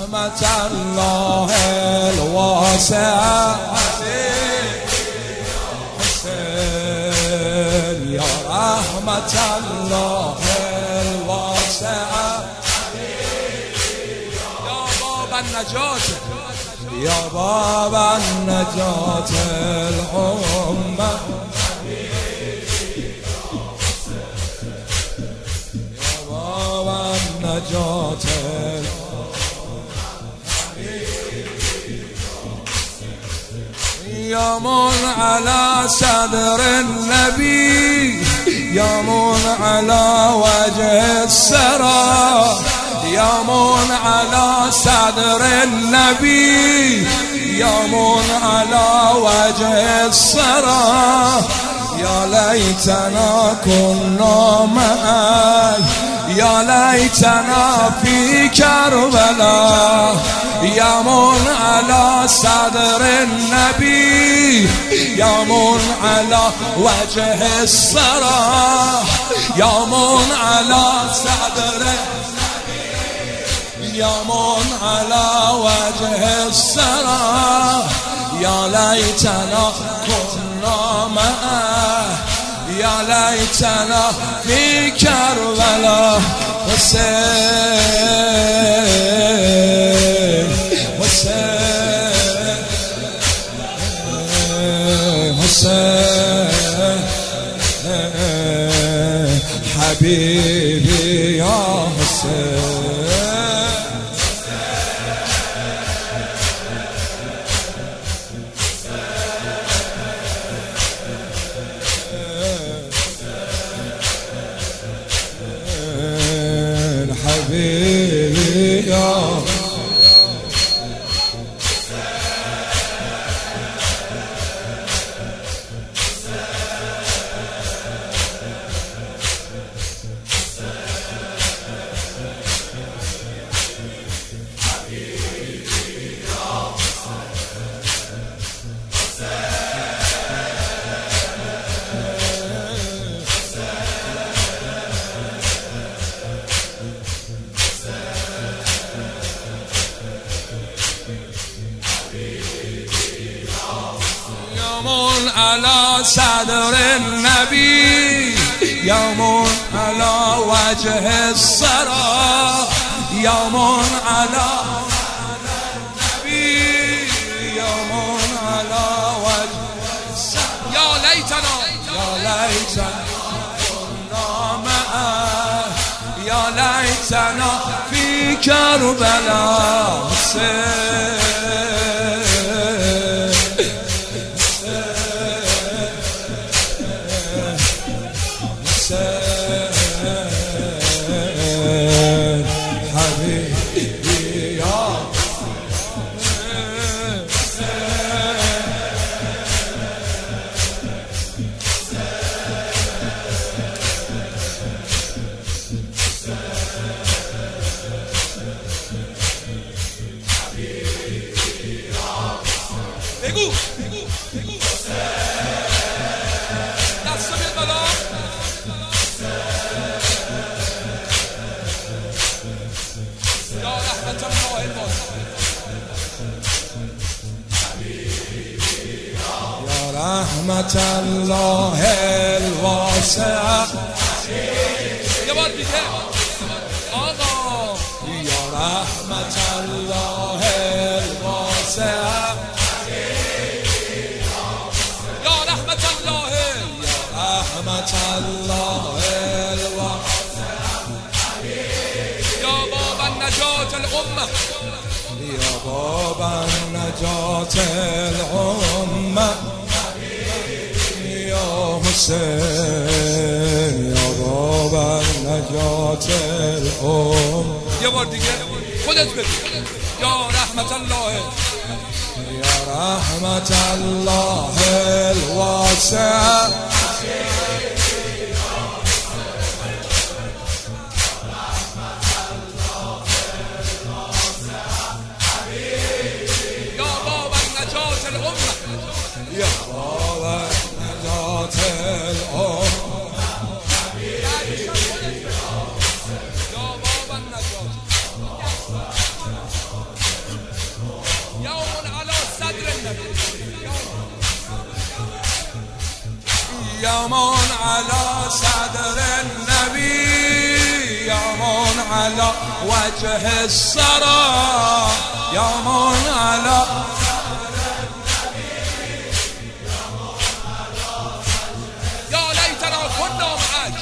رحمة الله الواسعة يا رحمة الله الواسعة يا باب النجاة يا باب النجاة الأمة يا باب النجاة يمن على صدر النبي يمن على وجه السرى يمن على صدر النبي يمن على وجه السرى يا ليتنا كنا معي يا ليتنا في كربلاء يمن على صدر النبي يمن على وجه السرى يمن على صدر النبي يمن على وجه السرى يا ليتنا كنا معه يا ليتنا في كربلاء حسين حسين حسين حبيبي يا حسين حبيبي يا يمن على صدر النبي يمن على وجه السرى يمن على النبي يمن على وجه السرى يا ليتنا كنا معه يا ليتنا في كربلاء حبيبي يا بگو دست بیل بالا یا رحمت الله الواسعة یا رحمت الله الواسعة یه بار دیگه آقا یا رحمت الله الواسعة یا رحمت الله الواسعة یا باب النجاة الأمة یا باب النجاة الأمة یا حسین یا باب النجاة الأمة یه بار دیگه خودت بگو یا رحمت الله یا رحمت الله الواسعة یا باب النجاة الأمة یا باب النجاة الأمة یا باب النجاة يمون على صدر النبي يمون على وجه الثرى يمون على يا ليتنا كنا معك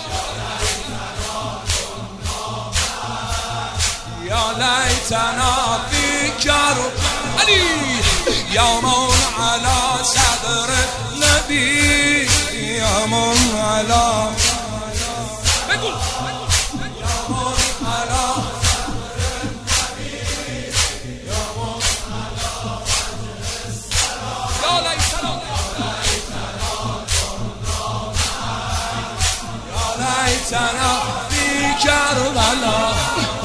يا ليتنا في كرب علي يمون على صدر النبي يمون على يمون على يا ليتنا في كربلاء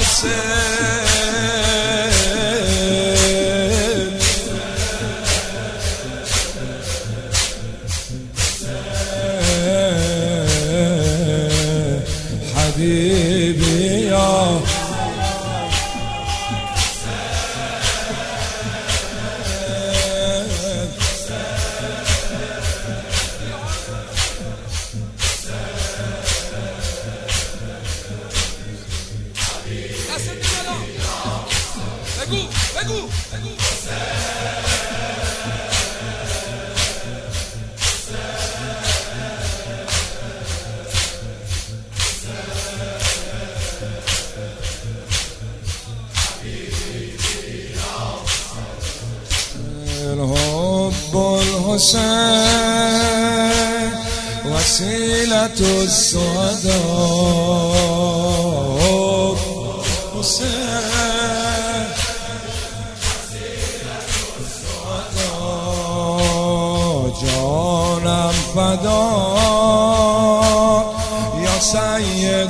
حسين حبيبي يا حب الحسين وسيلة السعداء حسين جانم فدا يا سيد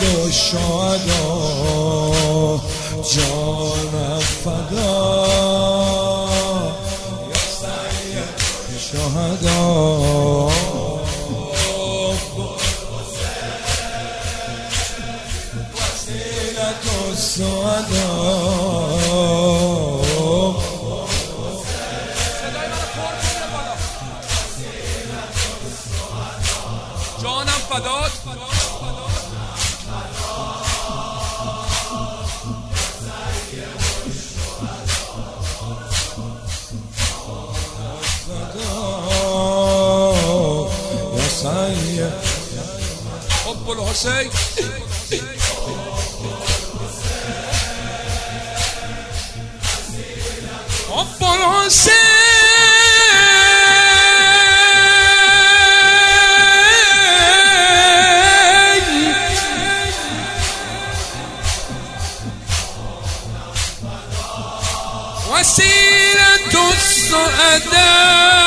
الشهداء جانم فدا يا سيد الشهداء وسيلة السعداء جانم فدات يا سيد حب الحسين حب الحسين وسيلة السعداء